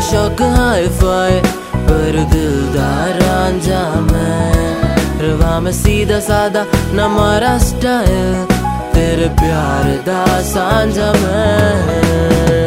शौक hi fi पर दिलदार रांझा मैं। रवा मैं सीधा सादा ना मारा स्टाइल, तेरे प्यार दा सांझा मैं।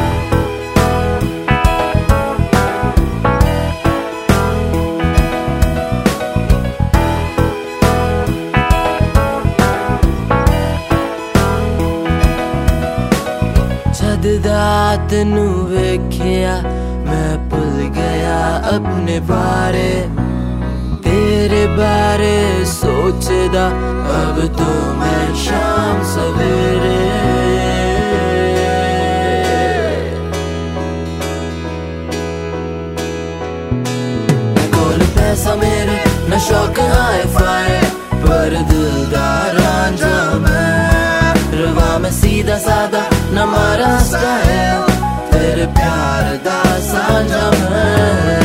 जद तेनू वेखिया मैं भुल गया अपने बारे, तेरे बारे सोचदा अब तो मैं शाम सवेरे। ना कोल पैसा मेरे ना शौक हाई फाई पर दिलदार रांझा मैं। रवा मैं सीधा सादा ना मारा स्टाइल, तेरे प्यार दा सांझा मैं।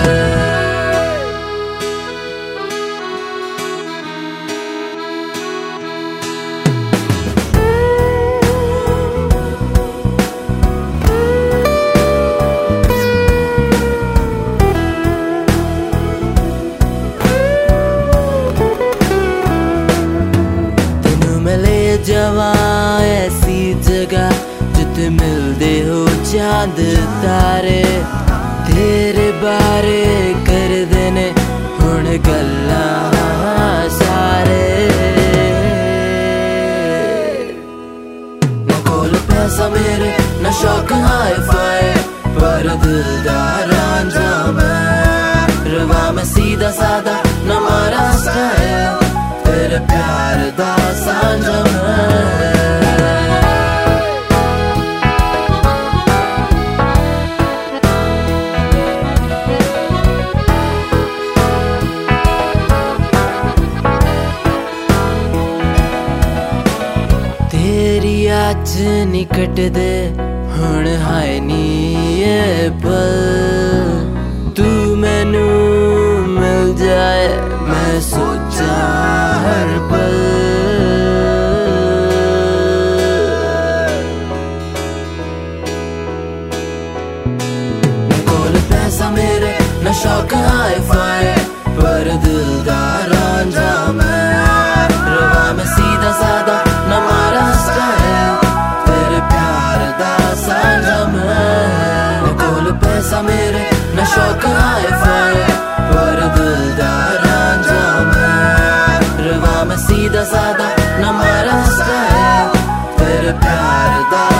तेनू मैं ले जावा ऐसी जगह जिथे मिलदे हो चांद तारे, तेरे बारे कर देने हुण गल्लां सारे। ना कोल पैसा मेरे ना शौक हाई फाई पर दिलदार रांझा मैं। रवा मैं सीधा सादा ना मारा स्टाइल, तेरे प्यार दा सांझा मैं। तेरी अज निकट दे हुण हाय नी ये पल, तू मैनू मिल जाए मैं सोचा हर पल। ना कोल पैसा मेरे ना शौक हाई फाई पर दिलदार रांझा मैं। रवा मैं सीधा सादा ना मारा स्टाइल, तेरे प्यार दा सांझा मैं। ना कोल पैसा मेरे ना शौक हाई फाई पर दिलदार रांझा मैं। रवा मैं सीधा सादा ना मारा स्टाइल, तेरे प्यार दा